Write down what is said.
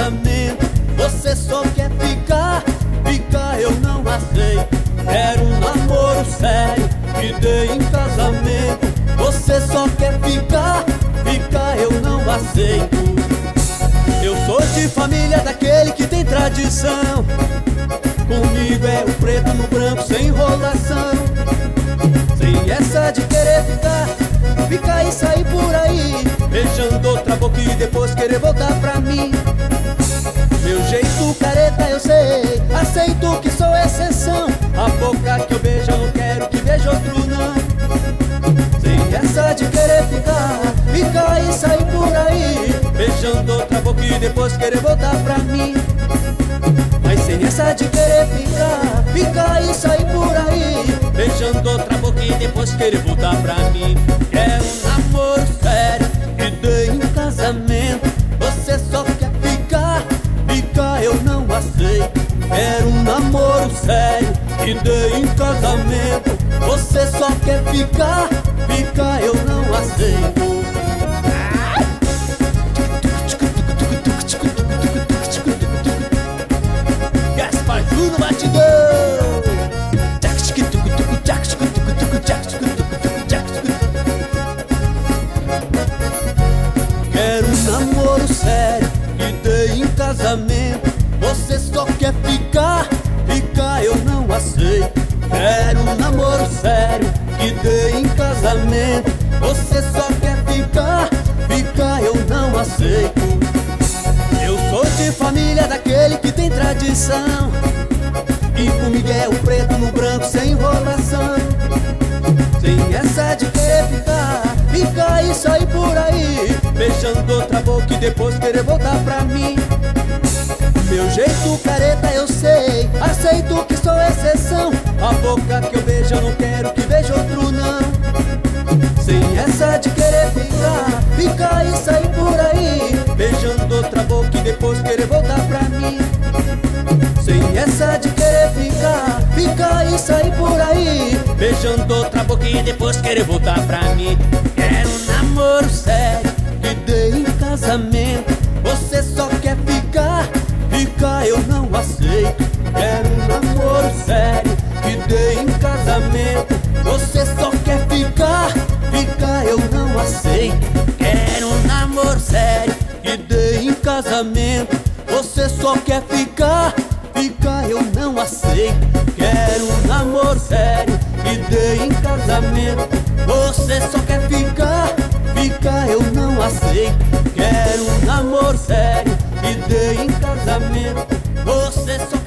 casamento. Você só quer ficar, ficar eu não aceito. Quero um namoro sério, me dê em casamento. Você só quer ficar, ficar eu não aceito. Eu sou de família daquele que tem tradição. Comigo é o preto no branco sem enrolação. Sem essa de querer ficar, ficar e sair por aí beijando outra boca e depois querer voltar pra mim. Meu jeito careta eu sei, aceito que sou exceção. A boca que eu beijo eu não quero que veja outro não. Sem essa de querer ficar, ficar e sair por aí beijando outra boca e depois querer voltar pra mim. Mas sem essa de querer ficar, ficar e sair por aí beijando outra boca e depois querer voltar pra mim. Quero um namoro sério, me dê em casamento. Você só quer ficar, ficar eu não aceito. Quero um namoro sério, me dê em casamento. Você só quer ficar, ficar eu não aceito. No batidão. Quero um namoro sério, me dê em casamento. Você só quer ficar, ficar eu não aceito. Quero um namoro sério, me dê em casamento. Você só quer ficar, ficar eu não aceito. Eu sou de família daquele que tem tradição. E comigo é o preto no branco sem enrolação. Sem essa de querer ficar, ficar e sair por aí beijando outra boca e depois querer voltar pra mim. Meu jeito careta eu sei, aceito que sou exceção. A boca que eu beijo eu não quero que veja outro não. Sem essa de querer ficar, ficar e sair por aí beijando outra boca e depois querer voltar pra mim. Sem essa de querer ficar, ficar e sair por aí beijando outra boca e depois querer voltar pra mim. Quero um namoro sério, me dê em casamento. Você só quer ficar, ficar eu não aceito. Quero um namoro sério, me dê em casamento. Você só quer ficar, ficar eu não aceito. Quero um namoro sério, me dê em casamento. Você só quer ficar, ficar eu não aceito. Quero um namoro sério, me dê em casamento. Você só quer ficar, ficar eu não aceito. Quero um namoro sério, me dê em casamento. Você só